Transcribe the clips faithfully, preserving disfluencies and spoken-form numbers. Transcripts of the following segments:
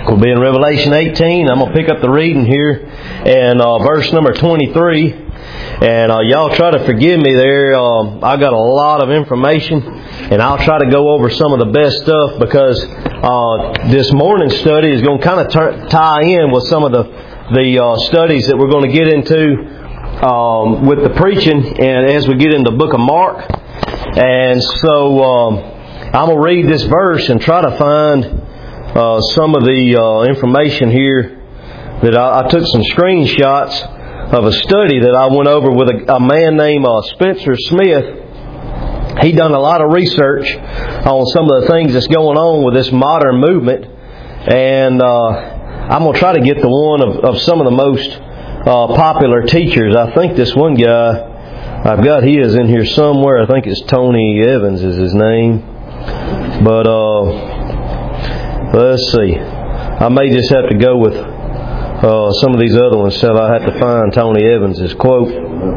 We'll be in Revelation eighteen. I'm going to pick up the reading here and uh, verse number twenty-three. And uh, y'all try to forgive me there. Um, I got a lot of information, and I'll try to go over some of the best stuff because uh, this morning's study is going to kind of t- tie in with some of the the uh, studies that we're going to get into um, with the preaching, and as we get into the book of Mark. And so um, I'm going to read this verse and try to find Uh, some of the uh, information here that I, I took some screenshots of a study that I went over with a, a man named uh, Spencer Smith. He done a lot of research on some of the things that's going on with this modern movement, and uh, I'm going to try to get the one of, of some of the most uh, popular teachers. I think this one guy I've got, he is in here somewhere. I think it's Tony Evans is his name, but uh let's see. I may just have to go with uh, some of these other ones until I have to find Tony Evans' quote.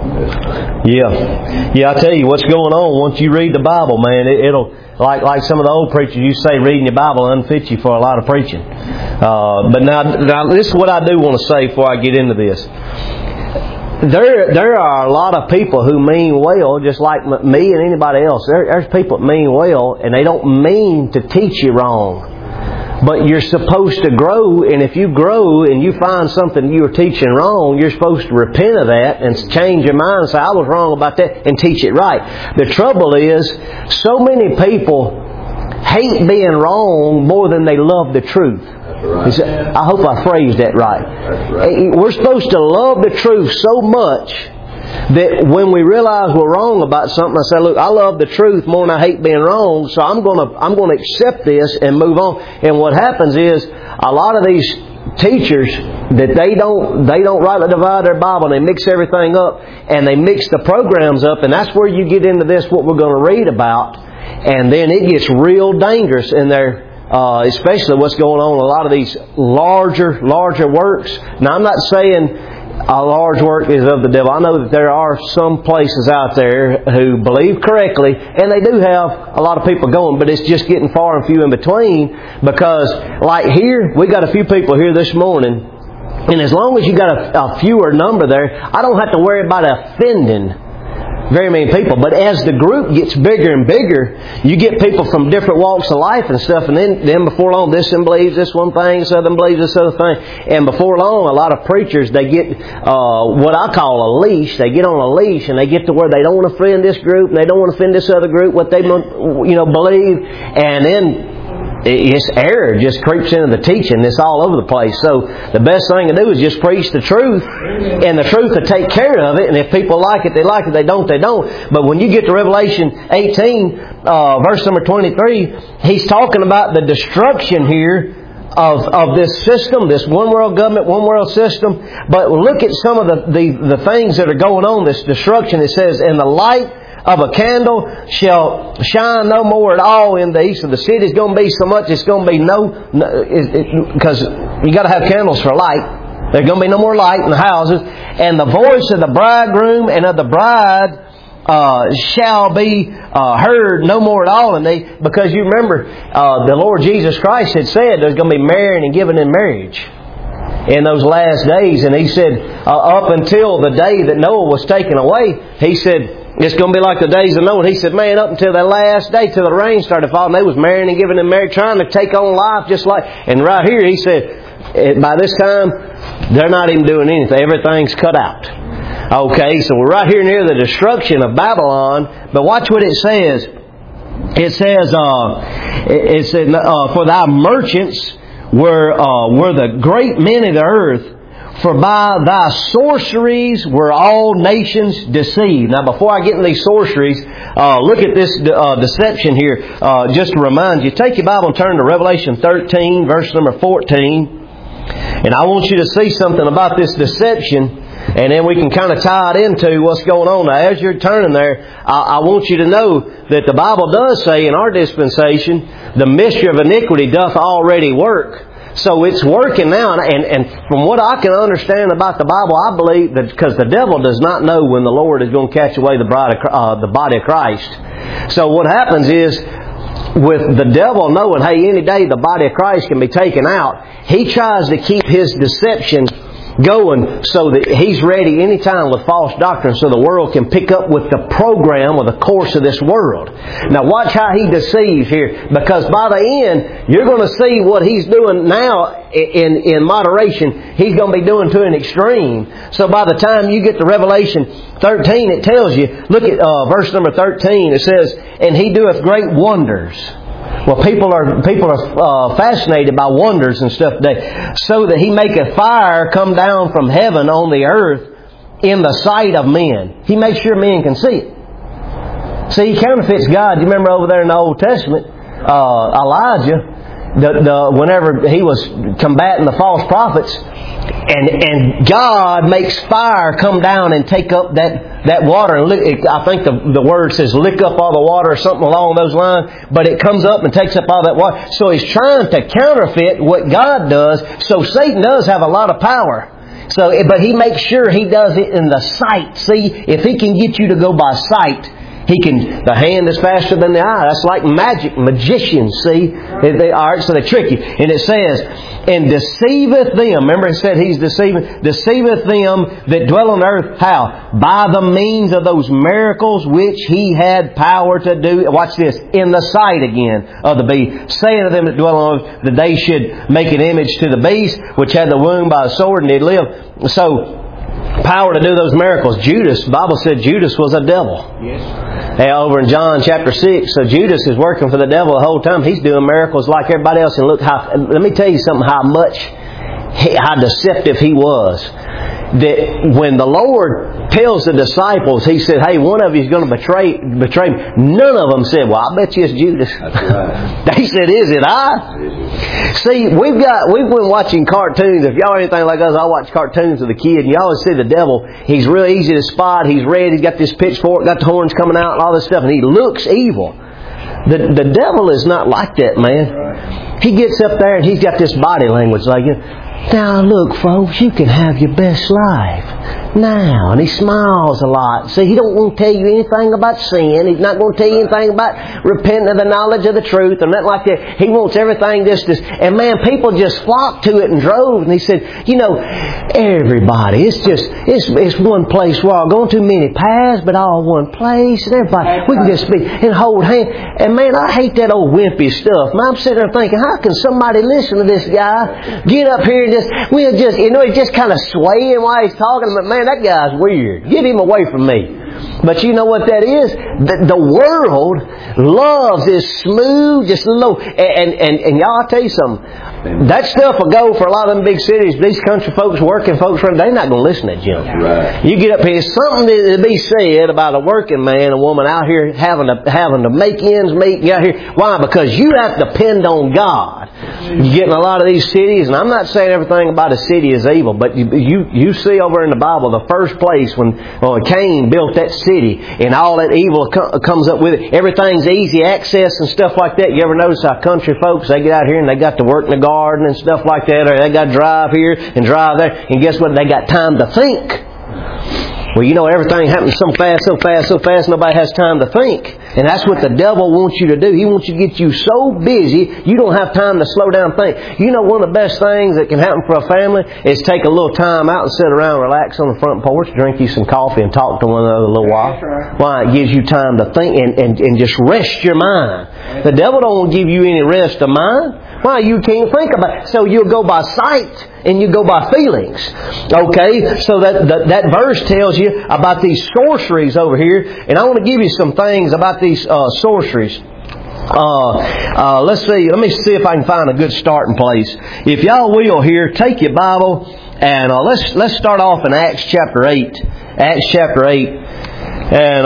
Yeah. Yeah, I tell you what's going on once you read the Bible, man. It, it'll, like like some of the old preachers used to say, reading your Bible unfits you for a lot of preaching. Uh, but now, now, this is what I do want to say before I get into this. There there are a lot of people who mean well, just like me and anybody else. There, there's people that mean well, and they don't mean to teach you wrong. But you're supposed to grow, and if you grow and you find something you were teaching wrong, you're supposed to repent of that and change your mind and say, I was wrong about that, and teach it right. The trouble is, so many people hate being wrong more than they love the truth. Right. I hope I phrased that right. right. We're supposed to love the truth so much that when we realize we're wrong about something, I say, look, I love the truth more than I hate being wrong, so I'm going to I'm going to accept this and move on. And what happens is a lot of these teachers that they don't they don't rightly divide their Bible, and they mix everything up, and they mix the programs up, and that's where you get into this, what we're going to read about, and then it gets real dangerous in there. Uh, especially what's going on in a lot of these larger, larger works. Now, I'm not saying a large work is of the devil. I know that there are some places out there who believe correctly, and they do have a lot of people going, but it's just getting far and few in between, because like here, we got a few people here this morning, and as long as you got a, a fewer number there, I don't have to worry about offending very many people. But as the group gets bigger and bigger, you get people from different walks of life and stuff, and then, then before long, this one believes this one thing, this other one believes this other thing. And before long, a lot of preachers, they get uh, what I call a leash. They get on a leash, and they get to where they don't want to offend this group, and they don't want to offend this other group, what they you know believe. And then it's error just creeps into the teaching. It's all over the place. So the best thing to do is just preach the truth, and the truth will take care of it. And if people like it, they like it. They don't, they don't. But when you get to Revelation eighteen, uh, verse number twenty-three, he's talking about the destruction here of of this system, this one world government, one world system. But look at some of the, the, the things that are going on, this destruction. It says, and the light of a candle shall shine no more at all in the east of the city. It's going to be so much, it's going to be no, because you got to have candles for light. There's going to be no more light in the houses. And the voice of the bridegroom and of the bride uh, shall be uh, heard no more at all. And they, because you remember, uh, the Lord Jesus Christ had said there's going to be marrying and giving in marriage in those last days. And He said, uh, up until the day that Noah was taken away, He said, it's going to be like the days of Noah. He said, man, up until that last day, till the rain started falling, they was marrying and giving in marriage, trying to take on life just like... And right here, He said, by this time, they're not even doing anything. Everything's cut out. Okay, so we're right here near the destruction of Babylon. But watch what it says. It says, uh, it said, uh, for thy merchants were, uh, were the great men of the earth, for by thy sorceries were all nations deceived. Now, before I get into these sorceries, uh, look at this uh, deception here. Uh, just to remind you, take your Bible and turn to Revelation thirteen, verse number fourteen. And I want you to see something about this deception, and then we can kind of tie it into what's going on. Now, as you're turning there, I, I want you to know that the Bible does say in our dispensation, the mystery of iniquity doth already work. So it's working now, and, and from what I can understand about the Bible, I believe that because the devil does not know when the Lord is going to catch away the bride of, uh, the body of Christ. So what happens is with the devil knowing, hey, any day the body of Christ can be taken out, he tries to keep his deception going so that he's ready anytime with false doctrine so the world can pick up with the program or the course of this world. Now watch how he deceives here, because by the end you're going to see what he's doing now in, in moderation. He's going to be doing to an extreme. So by the time you get to Revelation thirteen, it tells you, look at uh, verse number thirteen, it says, and he doeth great wonders. Well, people are people are uh, fascinated by wonders and stuff today. So that he maketh fire come down from heaven on the earth in the sight of men. He makes sure men can see it. See, he counterfeits God. You remember over there in the Old Testament, uh, Elijah, the, the, whenever he was combating the false prophets, and and God makes fire come down and take up that, that water. And lick, I think the, the word says lick up all the water or something along those lines. But it comes up and takes up all that water. So he's trying to counterfeit what God does. So Satan does have a lot of power. So, but he makes sure he does it in the sight. See, if he can get you to go by sight, he can. The hand is faster than the eye. That's like magic, magicians. See, they, they all right. So they trick you, and it says, "And deceiveth them." Remember, it said he's deceiving. Deceiveth them that dwell on earth. How? By the means of those miracles which he had power to do. Watch this. In the sight again of the beast, saying to them that dwell on earth that they should make an image to the beast which had the wound by a sword and did live. So. Power to do those miracles. Judas, the Bible said Judas was a devil. Yes. Hey, over in John chapter six, so Judas is working for the devil the whole time. He's doing miracles like everybody else. And look how, let me tell you something, how much, how deceptive he was. That when the Lord tells the disciples, He said, hey, one of you is going to betray betray me. None of them said, well, I bet you it's Judas. That's right. They said, is it I? See, we've got, we've been watching cartoons. If y'all are anything like us, I watch cartoons with the kid, and you always see the devil. He's real easy to spot. He's red. He's got this pitchfork, got the horns coming out and all this stuff, and he looks evil. The, the devil is not like that, man. He gets up there and he's got this body language like, now look, folks, you can have your best life now. And he smiles a lot. See, he don't want to tell you anything about sin. He's not going to tell you anything about repenting of the knowledge of the truth or nothing like that. He wants everything just as... And man, people just flocked to it in droves. And he said, you know, everybody, it's just, it's it's one place. We're all going to many paths, but all one place. And everybody, we can just be and hold hands. And man, I hate that old wimpy stuff. Man, I'm sitting there thinking, how can somebody listen to this guy? Get up here and just, we'll just, you know, he's just kind of swaying while he's talking. But man, that guy's weird. Get him away from me. But you know what that is? The, the world loves this smooth, just low. And, and, and y'all, I'll tell you something. That stuff will go for a lot of them big cities. These country folks, working folks, they're not going to listen to that junk. Right. You get up here, something to be said about a working man, a woman out here having to having to make ends meet. You out here, why? Because you have to depend on God. You get in a lot of these cities, and I'm not saying everything about a city is evil, but you you, you see over in the Bible the first place when well, Cain built that city, and all that evil co- comes up with it. Everything's easy access and stuff like that. You ever notice how country folks, they get out here and they got to work in the garden and stuff like that, or they got to drive here and drive there, and guess what? They got time to think. Well, you know, everything happens so fast, so fast, so fast, nobody has time to think. And that's what the devil wants you to do. He wants you to get you so busy, you don't have time to slow down and think. You know, one of the best things that can happen for a family is take a little time out and sit around and relax on the front porch, drink you some coffee and talk to one another a little while. Why? It gives you time to think and, and, and just rest your mind. The devil don't want to give you any rest of mind. Why? You can't think about it. So you'll go by sight and you go by feelings. Okay? So that, that that verse tells you about these sorceries over here. And I want to give you some things about these uh, sorceries. Uh, uh, let's see. Let me see if I can find a good starting place. If y'all will here, take your Bible and uh, let's let's start off in Acts chapter eight. Acts chapter eight. And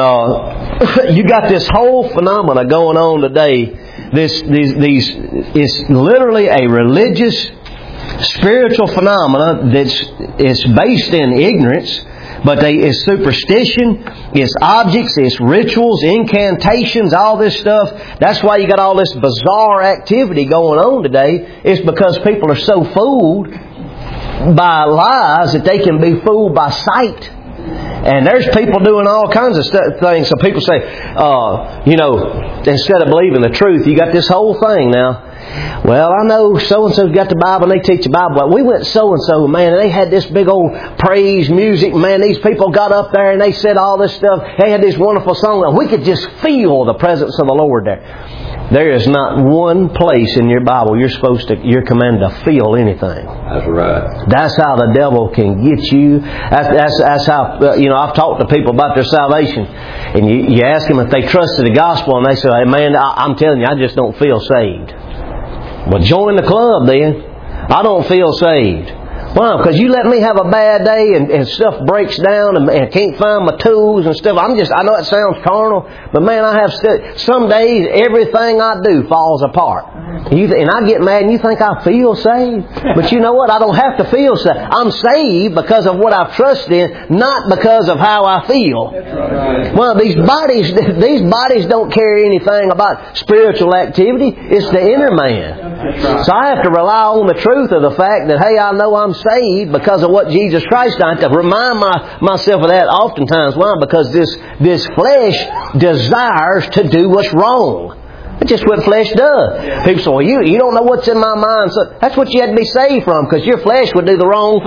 uh, you got this whole phenomena going on today. This, these, these, is literally a religious, spiritual phenomena that's it's based in ignorance, but they, it's superstition, it's objects, it's rituals, incantations, all this stuff. That's why you got all this bizarre activity going on today. It's because people are so fooled by lies that they can be fooled by sight. And there's people doing all kinds of st- things. So people say, uh, you know, instead of believing the truth, you got this whole thing now. Well, I know so-and-so's got the Bible and they teach the Bible. But we went so-and-so, man, and they had this big old praise music. Man, these people got up there and they said all this stuff. They had this wonderful song. And we could just feel the presence of the Lord there. There is not one place in your Bible you're supposed to, you're commanded to feel anything. That's right. That's how the devil can get you. That's, that's, that's how, uh, you know, I've talked to people about their salvation. And you, you ask them if they trusted the gospel and they say, hey man, I, I'm telling you, I just don't feel saved. Well, join the club then. I don't feel saved. Why? Because you let me have a bad day and, and stuff breaks down and, and can't find my tools and stuff. I'm just, I know it sounds carnal, but man, I have st- some days everything I do falls apart. You, and I get mad and you think I feel saved? But you know what? I don't have to feel saved. I'm saved because of what I've trusted in, not because of how I feel. Well, these bodies, these bodies don't carry anything about spiritual activity. It's the inner man. So I have to rely on the truth of the fact that, hey, I know I'm saved because of what Jesus Christ done. I have to remind my, myself of that oftentimes. Why? Because this, this flesh desires to do what's wrong. That's just what flesh does. People say, well, you, you don't know what's in my mind. So that's what you had to be saved from, because your flesh would do the wrong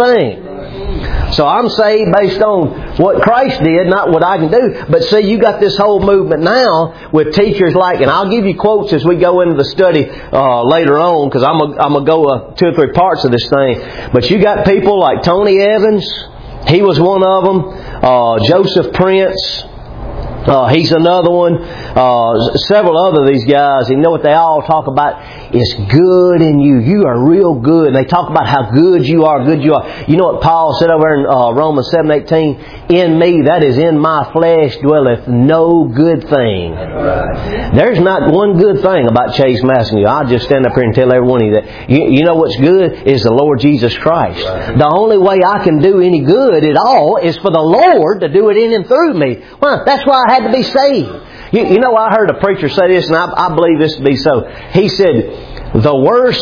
thing. So I'm saved based on what Christ did, not what I can do. But see, you got this whole movement now with teachers like, and I'll give you quotes as we go into the study uh, later on, because I'm going to go uh, two or three parts of this thing. But you got people like Tony Evans. He was one of them. Uh, Joseph Prince. Uh, he's another one. Uh, several other of these guys. You know what they all talk about? It's good in you. You are real good. And they talk about how good you are, good you are. You know what Paul said over in uh, Romans seven eighteen? In me, that is in my flesh, dwelleth no good thing. There's not one good thing about Chase Masson. I'll just stand up here and tell everyone of you that. You, you know what's good is the Lord Jesus Christ. The only way I can do any good at all is for the Lord to do it in and through me. Well, that's why I had to be saved. You, you know, I heard a preacher say this, and I, I believe this to be so. He said, the worst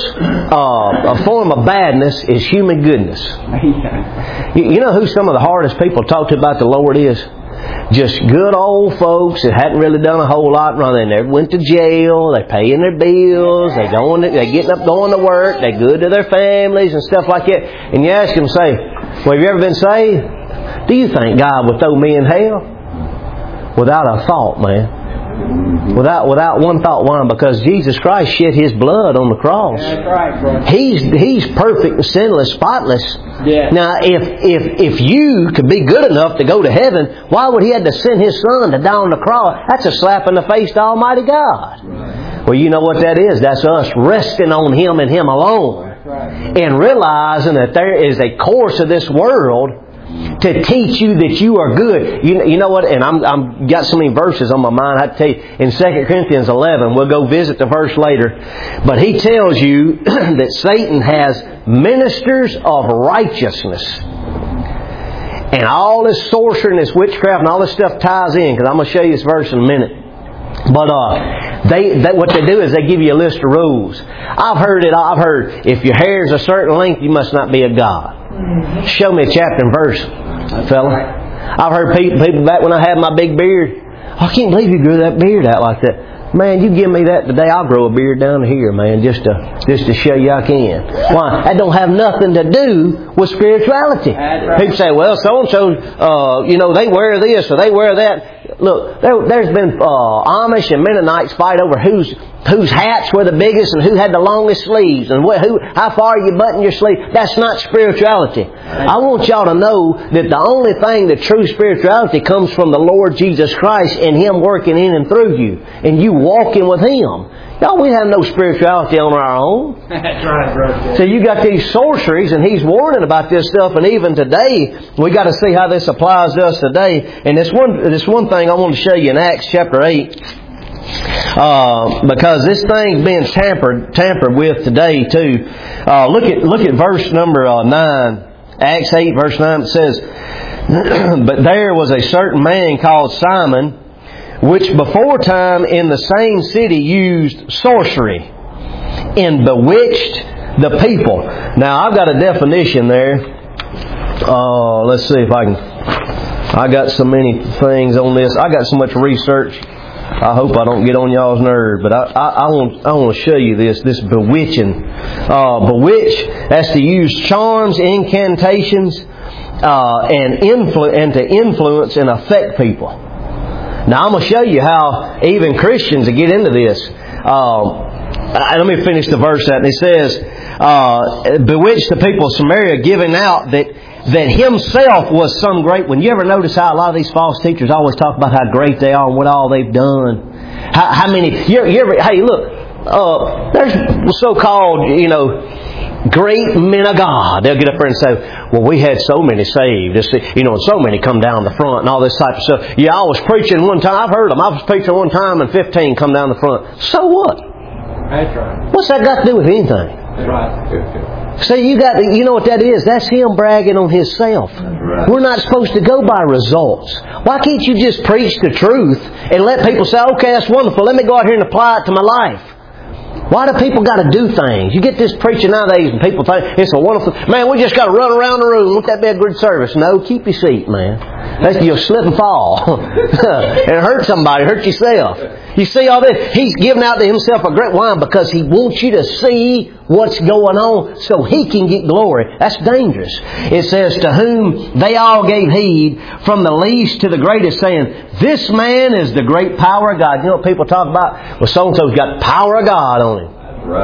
uh, form of badness is human goodness. You, you know who some of the hardest people to talk to about the Lord is? Just good old folks that hadn't really done a whole lot wrong. They never went to jail. They paying their bills. They going. To, they getting up, going to work. They good to their families and stuff like that. And you ask them, say, "Well, have you ever been saved? Do you think God would throw me in hell?" Without a thought, man. Without without one thought. Why? Because Jesus Christ shed His blood on the cross. That's right, brother. He's He's perfect, sinless, spotless. Yeah. Now, if if if you could be good enough to go to heaven, why would He have to send His Son to die on the cross? That's a slap in the face to Almighty God. Right. Well, you know what that is? That's us resting on Him and Him alone. That's right. And realizing that there is a course of this world to teach you that you are good. You, you know what? And I'm, I'm got so many verses on my mind. I tell you, in Second Corinthians eleven, we'll go visit the verse later. But he tells you that Satan has ministers of righteousness. And all this sorcery and this witchcraft and all this stuff ties in, because I'm going to show you this verse in a minute. But uh, they, they what they do is they give you a list of rules. I've heard it. I've heard if your hair is a certain length, you must not be a god. Show me a chapter and verse, fella. I've heard people, people back when I had my big beard. I can't believe you grew that beard out like that. Man, you give me that today, I'll grow a beard down here, man, just to just to show you I can. Why? That don't have nothing to do with spirituality. People say, well, so and so, uh, you know, they wear this or they wear that. Look, there, there's been uh, Amish and Mennonites fight over whose whose hats were the biggest and who had the longest sleeves and wh- who how far you button your sleeve. That's not spirituality. I want y'all to know that the only thing that true spirituality comes from the Lord Jesus Christ and Him working in and through you and you walking with Him. Y'all, we have no spirituality on our own. That's right, brother. So you got these sorceries, and He's warning about this stuff. And even today, we got to see how this applies to us today. And this one, this one thing I want to show you in Acts chapter eight, uh, because this thing's being tampered tampered with today too. Uh, look at look at verse number uh, nine, Acts eight, verse nine. It says, "But there was a certain man called Simon, which before time in the same city used sorcery, and bewitched the people." Now, I've got a definition there. Uh, let's see if I can I got so many things on this. I got so much research. I hope I don't get on y'all's nerve, but I, I, I want I want to show you this this bewitching, uh, bewitch. That's to use charms, incantations, uh, and influ- and to influence and affect people. Now I'm going to show you how even Christians get into this. Uh, let me finish the verse out. It says, uh, "Bewitch the people of Samaria, giving out that." That himself was some great one. You ever notice how a lot of these false teachers always talk about how great they are and what all they've done? How, how many? You ever, you ever, hey, look, uh, there's so-called, you know, great men of God. They'll get up there and say, "Well, we had so many saved, this, you know, and so many come down the front and all this type of stuff." Yeah, I was preaching one time. I've heard them. I was preaching one time and fifteen come down the front. So what? That's right. What's that got to do with anything? That's right. See, you got you know what that is? That's him bragging on himself. Right. We're not supposed to go by results. Why can't you just preach the truth and let people say, "Okay, that's wonderful. Let me go out here and apply it to my life"? Why do people got to do things? You get this preaching nowadays and people think it's a wonderful... Man, we just got to run around the room. Won't that be a good service? No, keep your seat, man. That's, you'll slip and fall. And hurt somebody, hurt yourself. You see all this? He's giving out to himself a great wine because he wants you to see what's going on so he can get glory. That's dangerous. It says, "To whom they all gave heed, from the least to the greatest, saying, This man is the great power of God." You know what people talk about? Well, so-and-so's got power of God on him.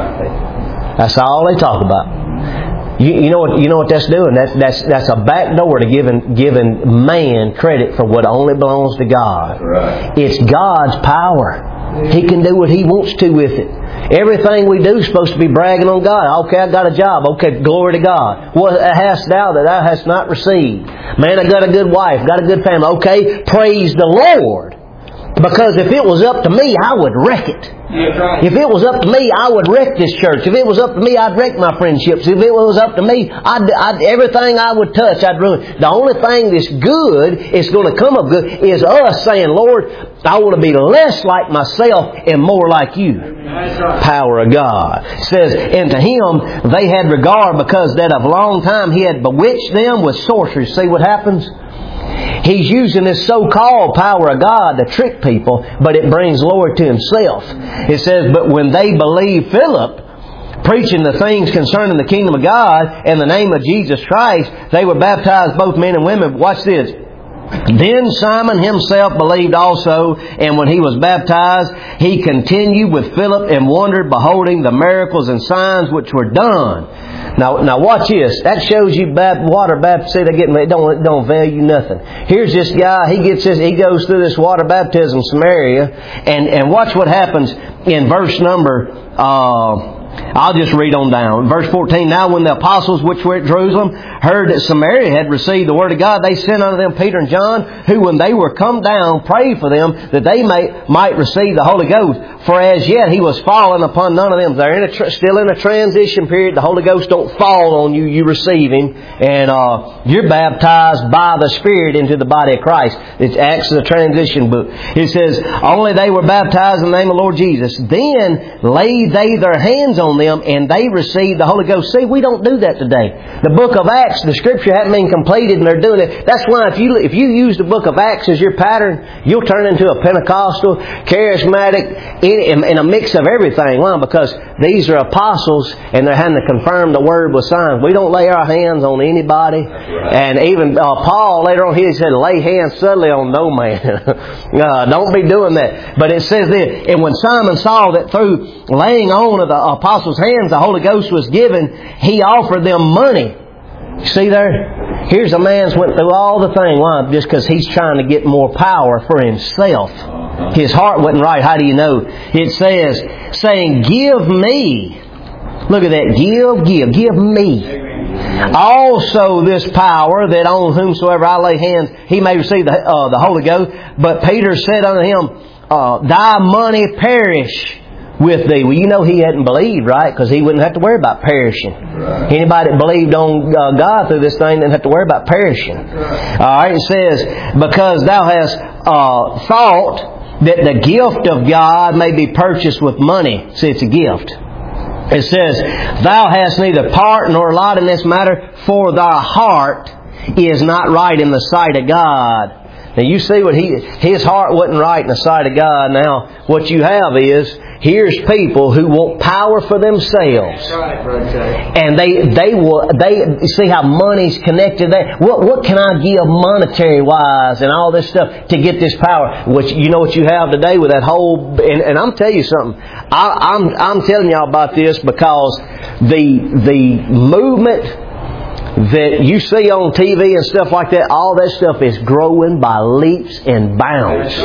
Right. That's all they talk about. You, you know what? You know what that's doing? That's that's that's a back door to giving giving man credit for what only belongs to God. Right. It's God's power. He can do what He wants to with it. Everything we do is supposed to be bragging on God. Okay, I got a job. Okay, glory to God. What hast thou that thou hast not received? Man, I got a good wife, got a good family. Okay, praise the Lord. Because if it was up to me, I would wreck it. Right. If it was up to me, I would wreck this church. If it was up to me, I'd wreck my friendships. If it was up to me, I'd, I'd, everything I would touch, I'd ruin. The only thing that's good, is going to come of good, is us saying, "Lord, I want to be less like myself and more like You." Right. Power of God. It says, "And to him they had regard, because that of long time he had bewitched them with sorcery." See what happens? He's using this so-called power of God to trick people, but it brings glory to himself. It says, "But when they believed Philip, preaching the things concerning the kingdom of God and the name of Jesus Christ, they were baptized, both men and women." Watch this. "Then Simon himself believed also, and when he was baptized, he continued with Philip and wondered, beholding the miracles and signs which were done." Now, now watch this. That shows you water baptism. They get it don't it don't value nothing. Here's this guy. He gets this. He goes through this water baptism in Samaria, and and watch what happens in verse number. Uh, I'll just read on down. Verse fourteen, "Now when the apostles which were at Jerusalem heard that Samaria had received the word of God, they sent unto them Peter and John, who when they were come down prayed for them that they may, might receive the Holy Ghost. For as yet he was fallen upon none of them." They're in a tr- still in a transition period. The Holy Ghost don't fall on you. You receive Him. And uh, you're baptized by the Spirit into the body of Christ. It acts as a transition book. It says, "Only they were baptized in the name of the Lord Jesus. Then laid they their hands on them, and they received the Holy Ghost." See, we don't do that today. The book of Acts, the Scripture hadn't been completed, and they're doing it. That's why if you if you use the book of Acts as your pattern, you'll turn into a Pentecostal, charismatic, in, in a mix of everything. Why? Because these are apostles, and they're having to confirm the word with signs. We don't lay our hands on anybody. Right. And even uh, Paul later on, he said, "Lay hands suddenly on no man." uh, don't be doing that. But it says this, "And when Simon saw that through laying on of the apostles' hands the Holy Ghost was given, he offered them money." See there? Here's a man who went through all the thing. Why? Just because he's trying to get more power for himself. His heart wasn't right. How do you know? It says, saying, "Give me." Look at that. Give, give, give me. "Also this power, that on whomsoever I lay hands, he may receive the, uh, the Holy Ghost. But Peter said unto him, uh, Thy money perish with thee." Well, you know he hadn't believed, right? Because he wouldn't have to worry about perishing. Right. Anybody that believed on uh, God through this thing didn't have to worry about perishing. Right. All right, it says, "Because thou hast uh, thought that the gift of God may be purchased with money." See, it's a gift. It says, "Thou hast neither part nor lot in this matter, for thy heart is not right in the sight of God." Now you see what he, his heart wasn't right in the sight of God. Now what you have is, here's people who want power for themselves. That's right, Brother Jay. And they, they will, they, you see how money's connected there? What, what can I give monetary wise and all this stuff to get this power? Which, you know what you have today with that whole, and, and I'm telling you something. I, I'm, I'm telling y'all about this because the, the movement that you see on T V and stuff like that, all that stuff is growing by leaps and bounds.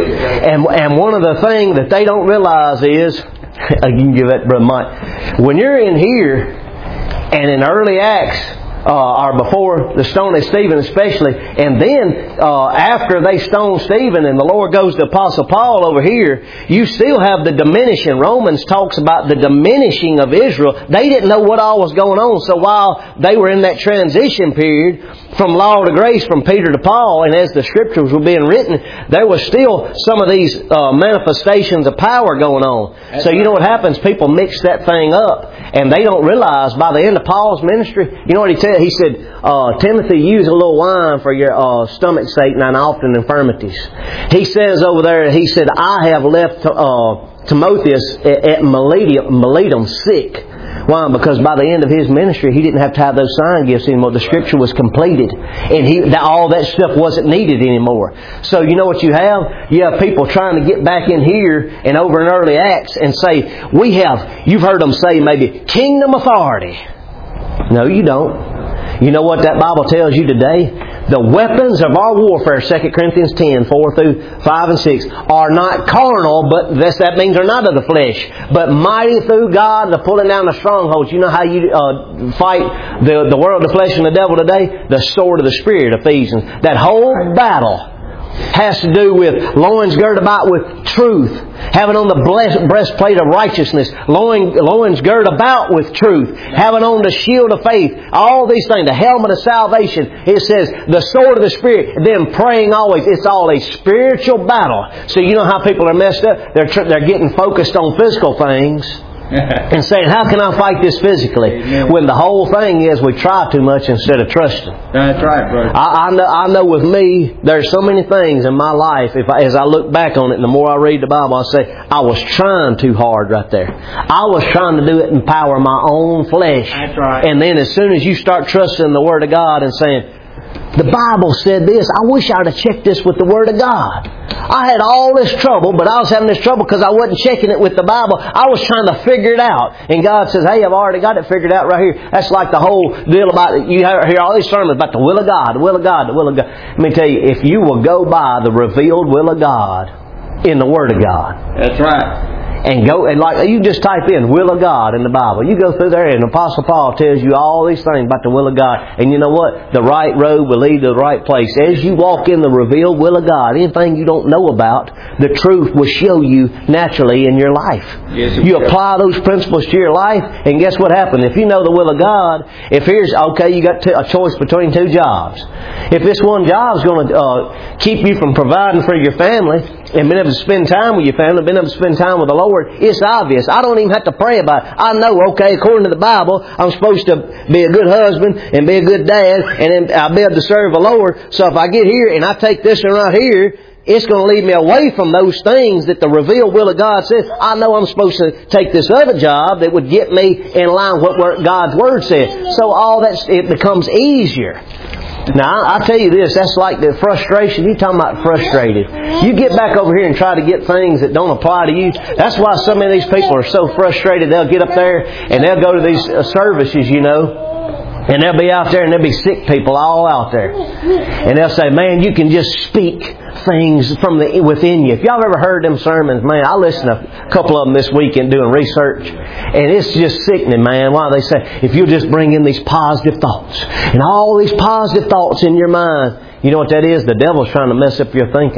And and one of the things that they don't realize is, you can give that, Brother Mike, when you're in here and in early Acts, Uh, or before the stoning of Stephen especially, and then uh, after they stone Stephen and the Lord goes to Apostle Paul over here, you still have the diminishing. Romans talks about the diminishing of Israel. They didn't know what all was going on. So while they were in that transition period from law to grace, from Peter to Paul, and as the Scriptures were being written, there was still some of these uh, manifestations of power going on. That's so you know what happens? People mix that thing up, and they don't realize by the end of Paul's ministry, you know what he said? He said, uh, Timothy, use a little wine for your uh, stomach's sake and often infirmities. He says over there, he said, I have left uh, Timotheus at Miletum sick. Why? Because by the end of his ministry, he didn't have to have those sign gifts anymore. The Scripture was completed. And he, all that stuff wasn't needed anymore. So you know what you have? You have people trying to get back in here and over in early Acts and say, we have, you've heard them say maybe, kingdom authority. No, you don't. You know what that Bible tells you today? The weapons of our warfare, Second Corinthians ten, four through five and six, are not carnal, but this, that means they're not of the flesh, but mighty through God, the pulling down the strongholds. You know how you uh, fight the, the world, the flesh, and the devil today? The sword of the Spirit, Ephesians. That whole battle has to do with loins girded about with truth, having on the blessed breastplate of righteousness, loins, loins girded about with truth, having on the shield of faith, all these things, the helmet of salvation. It says the sword of the Spirit, then praying always. It's all a spiritual battle. So you know how people are messed up? They're they're getting focused on physical things and saying, how can I fight this physically? Amen. When the whole thing is we try too much instead of trusting. That's right, brother. I, I, know, I know with me, there's so many things in my life, if I, as I look back on it, and the more I read the Bible, I say, I was trying too hard right there. I was trying to do it and empower my own flesh. That's right. And then as soon as you start trusting the Word of God and saying, the Bible said this. I wish I'd have checked this with the Word of God. I had all this trouble, but I was having this trouble because I wasn't checking it with the Bible. I was trying to figure it out. And God says, hey, I've already got it figured out right here. That's like the whole deal about, you hear all these sermons about the will of God, the will of God, the will of God. Let me tell you, if you will go by the revealed will of God in the Word of God. That's right. And go, and like, you just type in will of God in the Bible. You go through there and Apostle Paul tells you all these things about the will of God. And you know what? The right road will lead to the right place. As you walk in the revealed will of God, anything you don't know about, the truth will show you naturally in your life. Yes, you apply those principles to your life, and guess what happens? If you know the will of God, if here's, okay, you got a choice between two jobs. If this one job is going to uh, keep you from providing for your family, and being able to spend time with your family, being able to spend time with the Lord, it's obvious. I don't even have to pray about it. I know, okay, according to the Bible, I'm supposed to be a good husband and be a good dad, and then I'll be able to serve the Lord. So if I get here and I take this one right here, it's going to lead me away from those things that the revealed will of God says. I know I'm supposed to take this other job that would get me in line with what God's Word says. So all that, it becomes easier. Now, I tell you this, that's like the frustration. You're talking about frustrated. You get back over here and try to get things that don't apply to you. That's why so many of these people are so frustrated. They'll get up there and they'll go to these uh, services, you know, and they'll be out there and there'll be sick people all out there. And they'll say, man, you can just speak things from the within you. If y'all ever heard them sermons, man, I listened to a couple of them this weekend doing research. And it's just sickening, man. Why they say, if you just bring in these positive thoughts and all these positive thoughts in your mind, you know what that is? The devil's trying to mess up your thinking.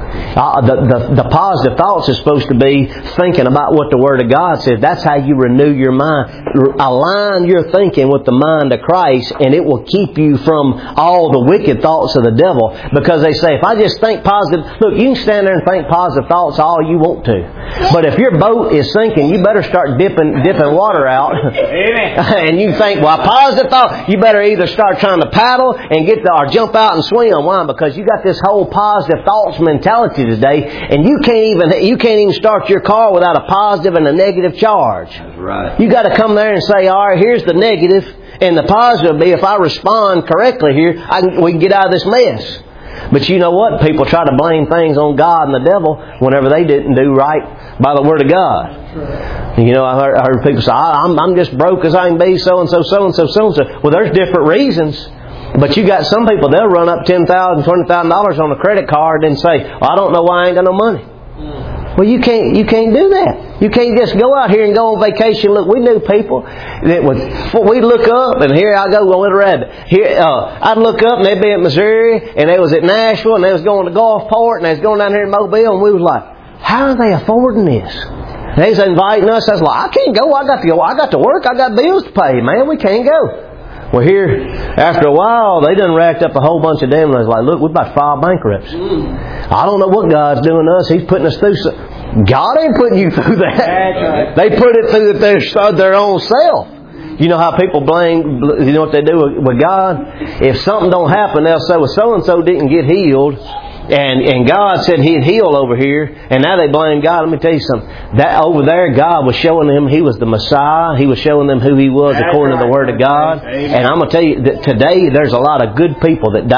Uh, the, the, the positive thoughts is supposed to be thinking about what the Word of God says. That's how you renew your mind. Align your thinking with the mind of Christ, and it will keep you from all the wicked thoughts of the devil. Because they say, if I just think positive... Look, you can stand there and think positive thoughts all you want to. But if your boat is sinking, you better start dipping dipping water out. And you think, well, positive thought, you better either start trying to paddle and get the, or jump out and swim. Why? Because you got this whole positive thoughts mentality today, and you can't even you can't even start your car without a positive and a negative charge. That's right. You got to come there and say, all right, here's the negative, and the positive will be if I respond correctly here, I can, we can get out of this mess. But you know what? People try to blame things on God and the devil whenever they didn't do right by the Word of God. You know, I heard, I heard people say, I'm, I'm just broke as I can be, so-and-so, so-and-so, so-and-so. Well, there's different reasons. But you got some people, they'll run up ten thousand dollars, twenty thousand dollars on a credit card and say, well, I don't know why I ain't got no money. Well, you can't you can't do that. You can't just go out here and go on vacation. Look, we knew people that would we'd look up, and here I go with a little rabbit. Here, uh, I'd look up, and they'd be at Missouri, and they was at Nashville, and they was going to Gulfport, and they was going down here in Mobile, and we was like, how are they affording this? And they was inviting us. I was like, I can't go. I got to go. I got to work. I got bills to pay, man. We can't go. Well, here, after a while, they done racked up a whole bunch of them. And I was like, look, we're about to file bankruptcy. I don't know what God's doing to us. He's putting us through some... God ain't putting you through that. They put it through their, their own self. You know how people blame... You know what they do with, with God? If something don't happen, they'll say, well, so-and-so didn't get healed. And and God said He'd heal over here, and now they blame God. Let me tell you something. That over there, God was showing them He was the Messiah. He was showing them who He was according to the Word of God. And I'm going to tell you that today there's a lot of good people that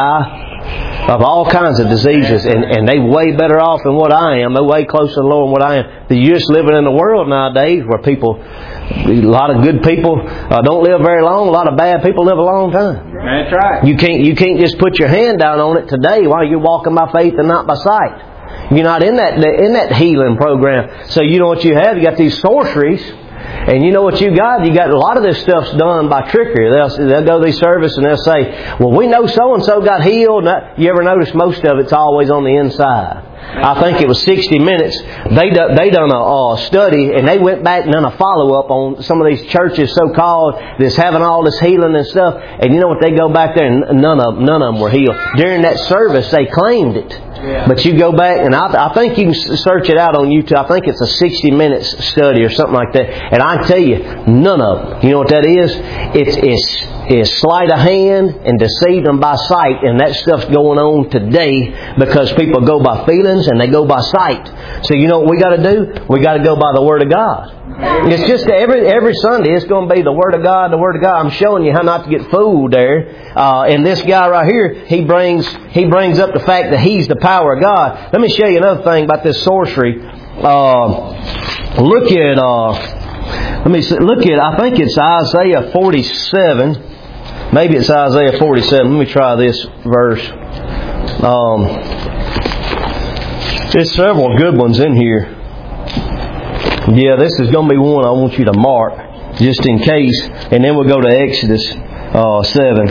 die of all kinds of diseases, and, and they're way better off than what I am. They're way closer to the Lord than what I am. You're just living in a world nowadays where people, a lot of good people uh, don't live very long. A lot of bad people live a long time. That's right. You can't you can't just put your hand down on it today while you're walking by faith and not by sight. You're not in that in that healing program. So you know what you have? You got these sorceries. And you know what you got? You got a lot of this stuff's done by trickery. They'll, they'll go to these services and they'll say, well, we know so-and-so got healed. You ever notice most of it's always on the inside? I think it was sixty minutes. They done, they done a uh, study, and they went back and done a follow-up on some of these churches, so-called, that's having all this healing and stuff. And you know what? They go back there, and none of none of them were healed. During that service, they claimed it. Yeah. But you go back, and I, I think you can search it out on YouTube. I think it's a sixty minutes study or something like that. And I tell you, none of them. You know what that is? It's it's it's sleight of hand and deceive them by sight. And that stuff's going on today because people go by feelings and they go by sight. So you know what we got to do? We got to go by the Word of God. It's just every every Sunday it's going to be the Word of God, the Word of God. I'm showing you how not to get fooled there. Uh, and this guy right here, he brings he brings up the fact that he's the power of God. Let me show you another thing about this sorcery. Uh, look at uh, let me see, look at I think it's Isaiah forty-seven. Maybe it's Isaiah forty-seven. Let me try this verse. Um, there's several good ones in here. Yeah, this is going to be one I want you to mark, just in case. And then we'll go to Exodus uh, seven.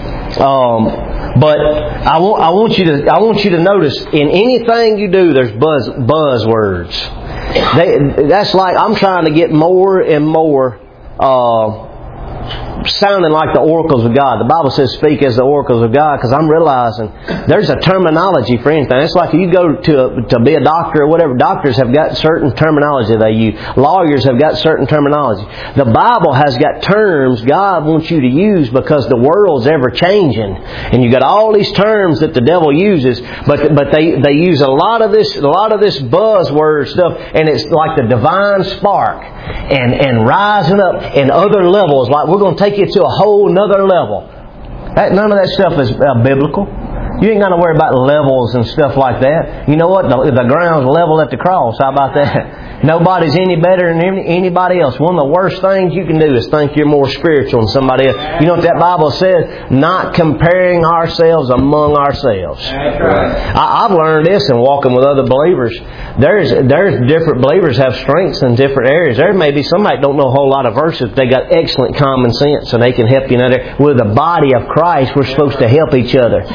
Um, but I want I want you to I want you to notice in anything you do, there's buzz buzzwords. They, that's like I'm trying to get more and more. Uh, sounding like the oracles of God. The Bible says speak as the oracles of God, because I'm realizing there's a terminology for anything. It's like you go to to be a doctor or whatever. Doctors have got certain terminology they use. Lawyers have got certain terminology. The Bible has got terms God wants you to use because the world's ever changing. And you got all these terms that the devil uses, but but they, they use a lot of this a lot of this buzzword stuff, and it's like the divine spark and, and rising up in other levels. Like we're going to take you to a whole nother level. That, none of that stuff is uh, biblical. You ain't got to worry about levels and stuff like that. You know what? The, the ground's level at the cross. How about that? Nobody's any better than any, anybody else. One of the worst things you can do is think you're more spiritual than somebody else. You know what that Bible says? Not comparing ourselves among ourselves. That's right. I, I've learned this in walking with other believers. There's there's different believers have strengths in different areas. There may be somebody that don't know a whole lot of verses, but they got excellent common sense and they can help you in that area. We're the body of Christ. We're supposed to help each other. The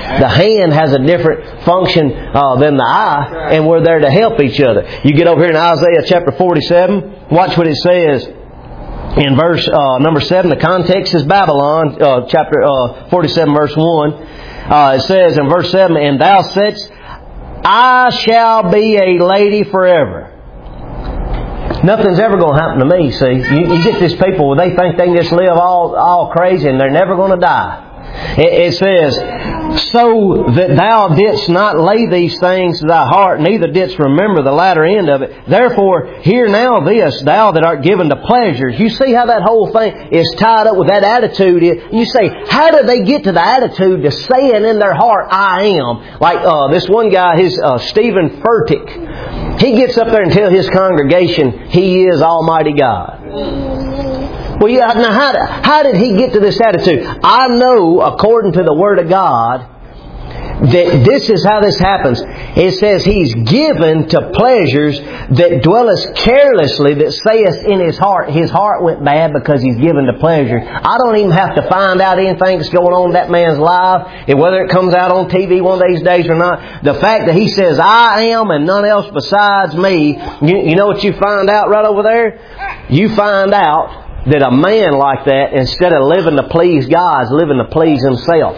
hand has a different function uh, than the eye, and we're there to help each other. You get over here in Isaiah chapter forty-seven, watch what it says in verse uh, number seven. The context is Babylon, uh, chapter uh, forty-seven, verse one. Uh, it says in verse seven, "And thou saidst, I shall be a lady forever." Nothing's ever going to happen to me, see. You, you get these people where they think they can just live all, all crazy and they're never going to die. It, it says, "So that thou didst not lay these things to thy heart, neither didst remember the latter end of it. Therefore, hear now this, thou that art given to pleasures." You see how that whole thing is tied up with that attitude. You say, how did they get to the attitude to saying in their heart, "I am"? Like uh, this one guy, his uh, Stephen Furtick. He gets up there and tells his congregation he is Almighty God. Well, yeah, now how did, how did he get to this attitude? I know, according to the Word of God, that this is how this happens. It says He's given to pleasures that dwelleth carelessly, that saith in his heart. His heart went bad because he's given to pleasure. I don't even have to find out anything that's going on in that man's life, and whether it comes out on T V one of these days or not. The fact that he says, "I am," and none else besides me, you, you know what you find out right over there? You find out that a man like that, instead of living to please God, is living to please himself.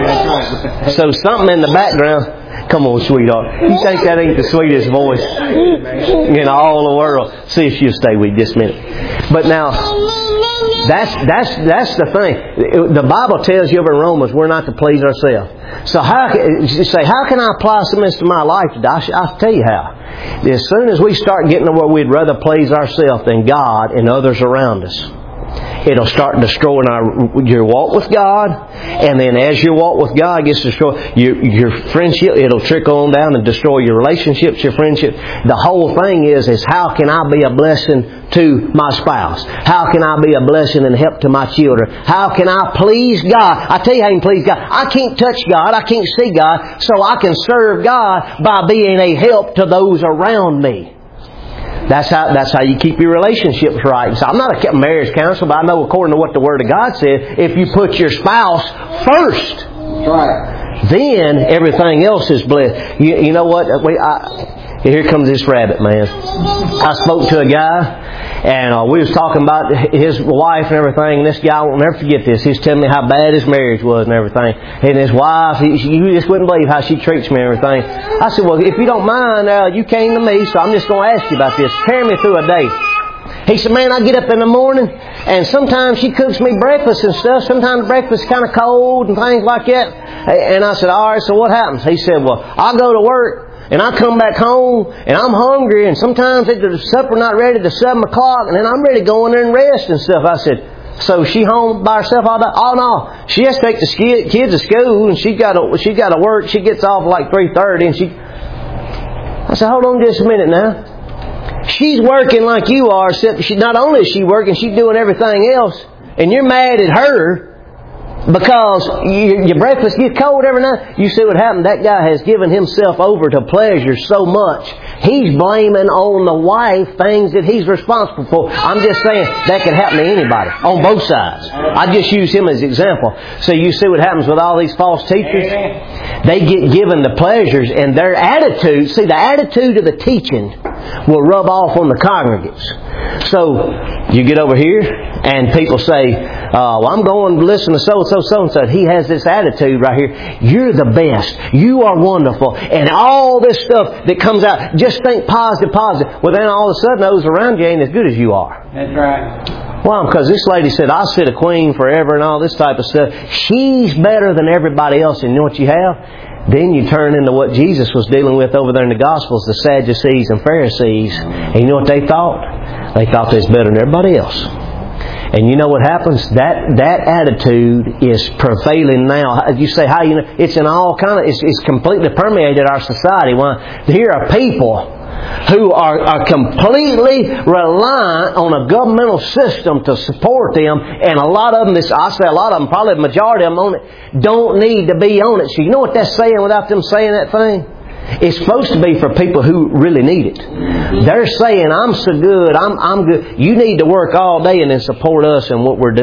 So something in the background. Come on, sweetheart. You think that ain't the sweetest voice in all the world? See if she'll stay with you just a minute. But now, that's that's that's the thing. The Bible tells you over in Romans we're not to please ourselves. So how you say, how can I apply some of this to my life today? I'll tell you how. As soon as we start getting to where we'd rather please ourselves than God and others around us, it'll start destroying our your walk with God, and then as your walk with God gets destroyed, your your friendship, it'll trickle on down and destroy your relationships, your friendship. The whole thing is is how can I be a blessing to my spouse? How can I be a blessing and help to my children? How can I please God? I tell you how you can please God. I can't touch God. I can't see God, so I can serve God by being a help to those around me. That's how that's how you keep your relationships right. So I'm not a marriage counselor, but I know according to what the Word of God says, if you put your spouse first, right, then everything else is blessed. You, you know what? We, I, here comes this rabbit, man. I spoke to a guy, and uh, we was talking about his wife and everything. And this guy, I won't never forget this. He was telling me how bad his marriage was and everything. And his wife, he, you just wouldn't believe how she treats me and everything. I said, well, if you don't mind, uh, you came to me, so I'm just going to ask you about this. Carry me through a day. He said, man, I get up in the morning, and sometimes she cooks me breakfast and stuff. Sometimes the breakfast's kind of cold and things like that. And I said, all right, so what happens? He said, well, I go to work, and I come back home, and I'm hungry, and sometimes the supper not ready till seven o'clock, and then I'm ready to go in there and rest and stuff. I said, so she home by herself all day? Oh, no. She has to take the kids to school, and she's got to, she's got to work. She gets off like three thirty, and she... I said, hold on just a minute now. She's working like you are, except she, not only is she working, she's doing everything else, and you're mad at her because you, your breakfast gets cold every night. You see what happened? That guy has given himself over to pleasure so much, he's blaming on the wife things that he's responsible for. I'm just saying that could happen to anybody on both sides. I just use him as an example. So you see what happens with all these false teachers? They get given the pleasures, and their attitude, see, the attitude of the teaching will rub off on the congregants. So you get over here, and people say, uh, well, I'm going to listen to so-and-so, so-and-so. He has this attitude right here. You're the best. You are wonderful. And all this stuff that comes out, just think positive, positive. Well, then all of a sudden, those around you ain't as good as you are. That's right. Why? Because this lady said, I'll sit a queen forever and all this type of stuff. She's better than everybody else. And you know what you have? Then you turn into what Jesus was dealing with over there in the Gospels, the Sadducees and Pharisees. And you know what they thought? They thought they was better than everybody else. And you know what happens? That that attitude is prevailing now. You say, how you know? It's in all kind of, it's, it's completely permeated our society. Why? Here are people who are, are completely reliant on a governmental system to support them, and a lot of them, this, I say a lot of them, probably the majority of them on it, don't need to be on it. So you know what that's saying without them saying that thing? It's supposed to be for people who really need it. They're saying, I'm so good, I'm I'm good. You need to work all day and then support us in what we're doing.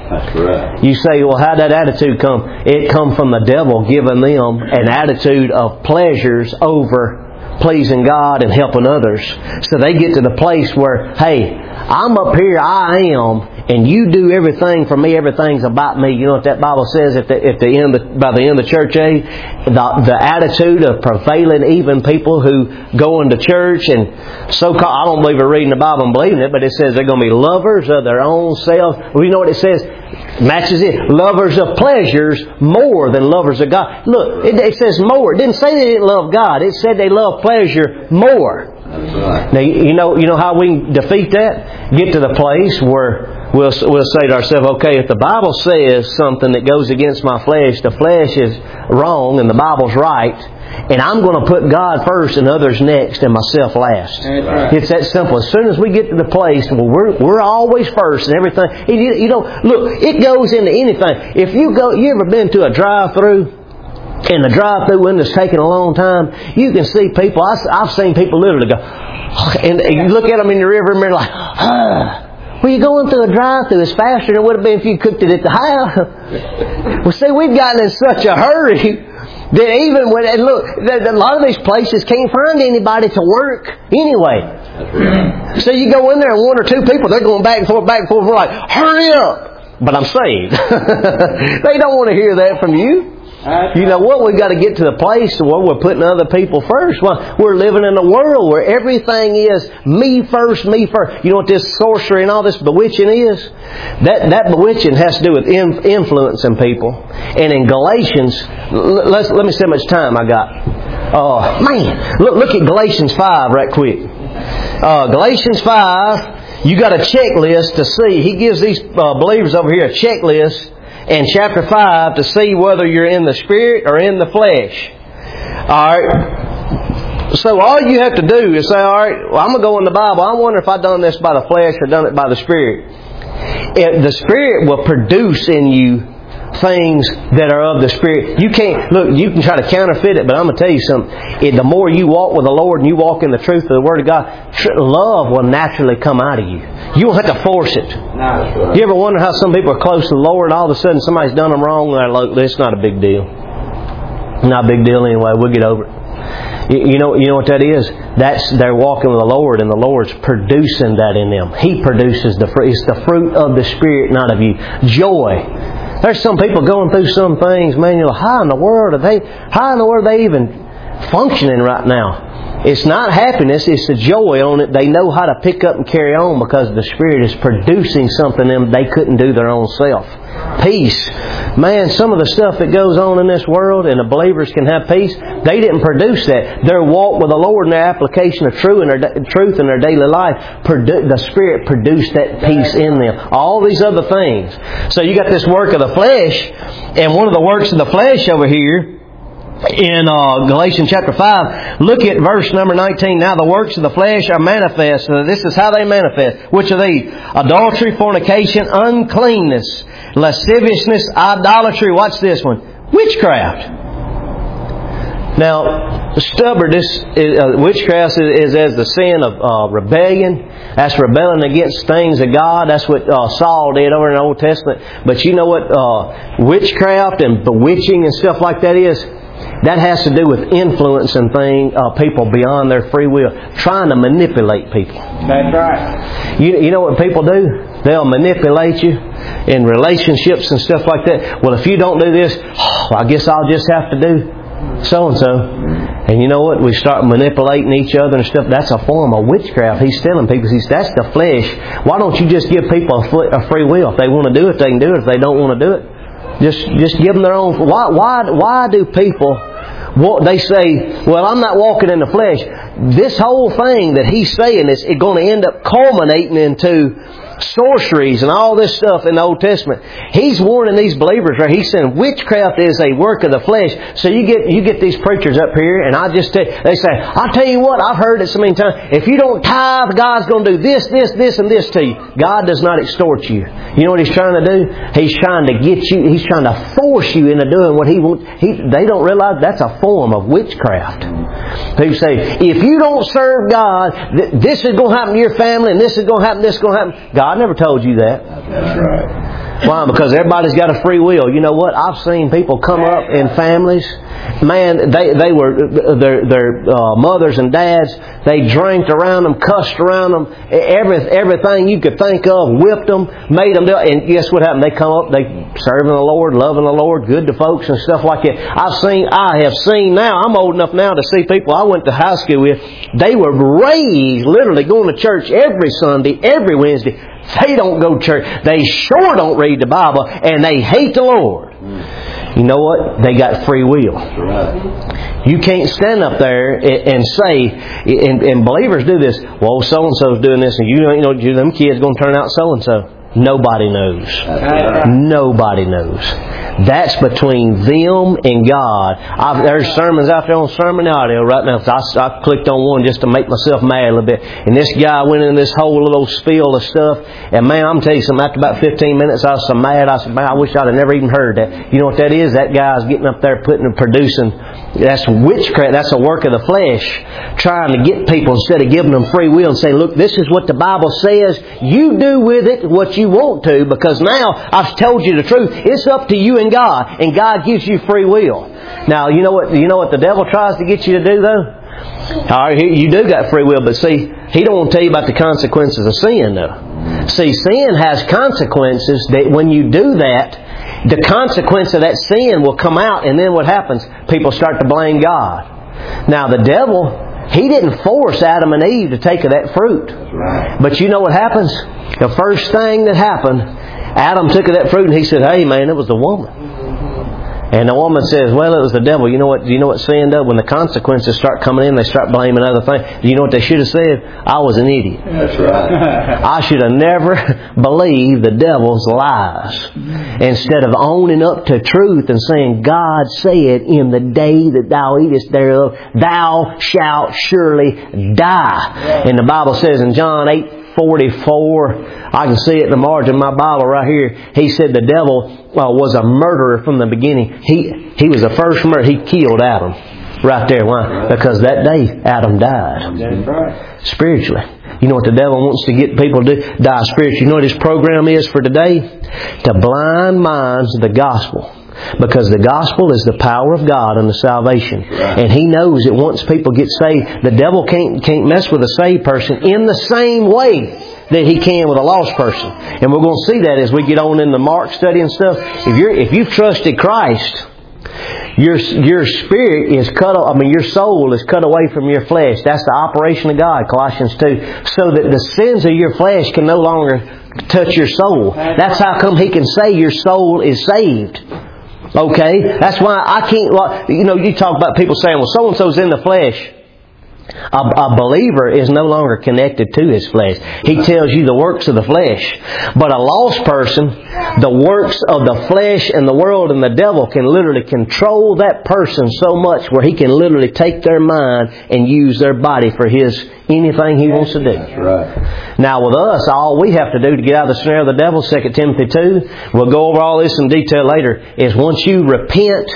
That's right. You say, well, how'd that attitude come? It come from the devil giving them an attitude of pleasures over pleasing God and helping others. So they get to the place where, hey, I'm up here, I am, and you do everything for me, everything's about me. You know what that Bible says at the, at the end of, by the end of church age? The, the attitude of prevailing even people who go into church and so-called, I don't believe in reading the Bible and believing it, but it says they're going to be lovers of their own self. Well, you know what it says? Matches it. Lovers of pleasures more than lovers of God. Look, it, it says more. It didn't say they didn't love God. It said they love pleasure more. That's right. Now, you know, you know how we can defeat that? Get to the place where we'll we'll say to ourselves, okay, if the Bible says something that goes against my flesh, the flesh is wrong and the Bible's right, and I'm going to put God first and others next and myself last. Right. It's that simple. As soon as we get to the place where we're we're always first and everything, you, you know, look, it goes into anything. If you go, you ever been to a drive-through? And the drive-through window's taking a long time. You can see people. I've seen people literally go, and you look at them in the river and they're like, ah. Well, you're going through a drive-through. It's faster than it would have been if you cooked it at the house. Well, see, we've gotten in such a hurry that even when, and look, a lot of these places can't find anybody to work anyway. So you go in there and one or two people, they're going back and forth, back and forth. We're like, hurry up. But I'm saved. They don't want to hear that from you. You know what? We've got to get to the place where we're putting other people first. Well, we're living in a world where everything is me first, me first. You know what this sorcery and all this bewitching is? That that bewitching has to do with in, influencing people. And in Galatians, let's, let me see how much time I got. Oh, man. Look, look at Galatians five right quick. Uh, Galatians five, you got a checklist to see. He gives these uh, believers over here a checklist in chapter five to see whether you're in the Spirit or in the flesh. Alright. So all you have to do is say, alright, well, I'm going to go in the Bible. I wonder if I've done this by the flesh or done it by the Spirit. If the Spirit will produce in you things that are of the Spirit. You can't, look, you can try to counterfeit it, but I'm going to tell you something. It, the more you walk with the Lord and you walk in the truth of the Word of God, tr- love will naturally come out of you. You won't have to force it. You ever wonder how some people are close to the Lord and all of a sudden somebody's done them wrong and they're like, it's not a big deal. Not a big deal anyway, we'll get over it. You, you know, you know what that is? That's, they're walking with the Lord and the Lord's producing that in them. He produces the fruit. It's the fruit of the Spirit, not of you. Joy. There's some people going through some things, man, you're like, how in the world are they, how in the world are they even functioning right now? It's not happiness, it's the joy on it. They know how to pick up and carry on because the Spirit is producing something in them they couldn't do their own self. Peace. Man, some of the stuff that goes on in this world and the believers can have peace, they didn't produce that. Their walk with the Lord and their application of truth in their, truth in their daily life, produ- the Spirit produced that peace in them. All these other things. So you got this work of the flesh, and one of the works of the flesh over here, in uh, Galatians chapter five, look at verse number nineteen. Now the works of the flesh are manifest. So this is how they manifest. Which are these? Adultery, fornication, uncleanness, lasciviousness, idolatry. Watch this one. Witchcraft. Now, stubbornness, is, uh, witchcraft is, is as the sin of uh, rebellion. That's rebelling against things of God. That's what uh, Saul did over in the Old Testament. But you know what uh, witchcraft and bewitching and stuff like that is? That has to do with influencing thing, uh, people beyond their free will. Trying to manipulate people. That's right. You, you know what people do? They'll manipulate you in relationships and stuff like that. Well, if you don't do this, oh, I guess I'll just have to do so-and-so. And you know what? We start manipulating each other and stuff. That's a form of witchcraft. He's telling people, he's, that's the flesh. Why don't you just give people a free will? If they want to do it, they can do it. If they don't want to do it, just just give them their own. Why why why do people? What they say, well, I'm not walking in the flesh. This whole thing that he's saying is going to end up culminating into sorceries and all this stuff in the Old Testament. He's warning these believers, right? He's saying witchcraft is a work of the flesh. So you get you get these preachers up here, and I just tell, they say, I'll tell you what, I've heard it so many times. If you don't tithe, God's going to do this, this, this, and this to you. God does not extort you. You know what He's trying to do? He's trying to get you. He's trying to force you into doing what He wants. He, they don't realize that's a form of witchcraft. People say, if you don't serve God, this is going to happen to your family, and this is going to happen, this is going to happen. God never told you that. That's right. Why? Because everybody's got a free will. You know what? I've seen people come up in families. Man, they they were their their uh, mothers and dads. They drank around them, cussed around them, every everything you could think of, whipped them, made them do. And guess what happened? They come up, they serving the Lord, loving the Lord, good to folks and stuff like that. I've seen, I have seen now. I'm old enough now to see people I went to high school with. They were raised literally going to church every Sunday, every Wednesday. They don't go to church. They sure don't read the Bible, and they hate the Lord. You know what? They got free will. You can't stand up there and say, and, and believers do this, well, so-and-so's doing this, and you know, you know them kids going to turn out so-and-so. Nobody knows. Nobody knows. That's between them and God. I've, there's sermons out there on Sermon Audio right now. So I, I clicked on one just to make myself mad a little bit. And this guy went into this whole little spiel of stuff. And man, I'm telling you something. After about fifteen minutes, I was so mad. I said, man, I wish I'd have never even heard that. You know what that is? That guy's getting up there putting and producing. That's witchcraft. That's a work of the flesh. Trying to get people instead of giving them free will and say, look, this is what the Bible says. You do with it what you want to, because now I've told you the truth. It's up to you and God, and God gives you free will. Now, you know what? You know what the devil tries to get you to do, though. All right, you do got free will, but see, he don't want to tell you about the consequences of sin, though. See, sin has consequences that when you do that, the consequence of that sin will come out, and then what happens? People start to blame God. Now, the devil, he didn't force Adam and Eve to take of that fruit. But you know what happens? The first thing that happened, Adam took of that fruit and he said, hey man, it was the woman. And the woman says, well, it was the devil. You know what, you know what sin does? When the consequences start coming in, they start blaming other things. You know what they should have said? I was an idiot. That's right. I should have never believed the devil's lies. Instead of owning up to truth and saying, God said, in the day that thou eatest thereof, thou shalt surely die. And the Bible says in John eight forty-four, I can see it in the margin of my Bible right here. He said the devil uh, was a murderer from the beginning. He he was the first murderer. He killed Adam right there. Why? Because that day Adam died. That's right. Spiritually. You know what the devil wants to get people to do? Die spiritually. You know what his program is for today? To blind minds to the gospel. Because the gospel is the power of God unto salvation. And he knows that once people get saved, the devil can't can't mess with a saved person in the same way that he can with a lost person. And we're going to see that as we get on in the Mark study and stuff. If you're if you've trusted Christ, your your spirit is cut off. I mean, your soul is cut away from your flesh. That's the operation of God, Colossians two, so that the sins of your flesh can no longer touch your soul. That's how come he can say your soul is saved. Okay? That's why I can't, you know, you talk about people saying, well, so-and-so's in the flesh. A, a believer is no longer connected to his flesh. He tells you the works of the flesh. But a lost person, the works of the flesh and the world and the devil can literally control that person so much where he can literally take their mind and use their body for his anything he wants to do. That's right. Now with us, all we have to do to get out of the snare of the devil, Second Timothy two, we'll go over all this in detail later, is once you repent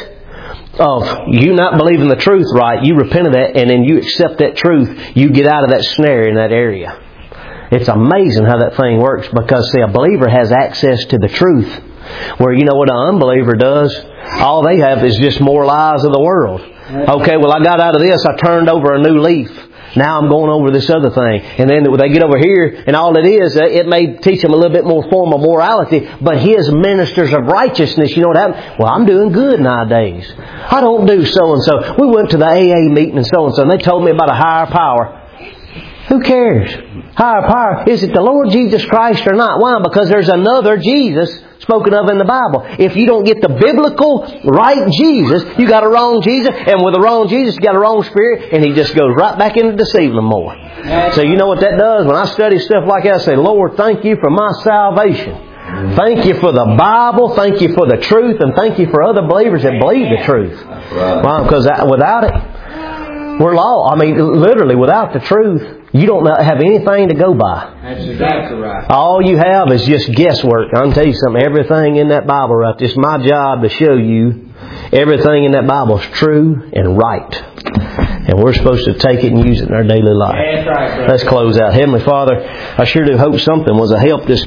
of you not believing the truth right, you repent of that and then you accept that truth, you get out of that snare in that area. It's amazing how that thing works, because see, a believer has access to the truth, where you know what an unbeliever does? All they have is just more lies of the world. Okay, well I got out of this, I turned over a new leaf. Now I'm going over this other thing. And then they get over here, and all it is, it may teach them a little bit more form of morality, but his ministers of righteousness, you know what happened? Well, I'm doing good nowadays. I don't do so-and-so. We went to the A A meeting and so-and-so, and they told me about a higher power. Who cares? Higher power. Is it the Lord Jesus Christ or not? Why? Because there's another Jesus spoken of in the Bible. If you don't get the biblical right Jesus, you got a wrong Jesus, and with a wrong Jesus, you got a wrong spirit, and he just goes right back into deceiving them more. So you know what that does? When I study stuff like that, I say, Lord, thank you for my salvation. Thank you for the Bible. Thank you for the truth, and thank you for other believers that believe the truth. Why? Because without it, we're lost. I mean, literally, without the truth, you don't have anything to go by. That's exactly right. All you have is just guesswork. I'll tell you something. Everything in that Bible right there, it's my job to show you everything in that Bible is true and right. And we're supposed to take it and use it in our daily life. That's right, brother. Let's close out. Heavenly Father, I sure do hope something was a help this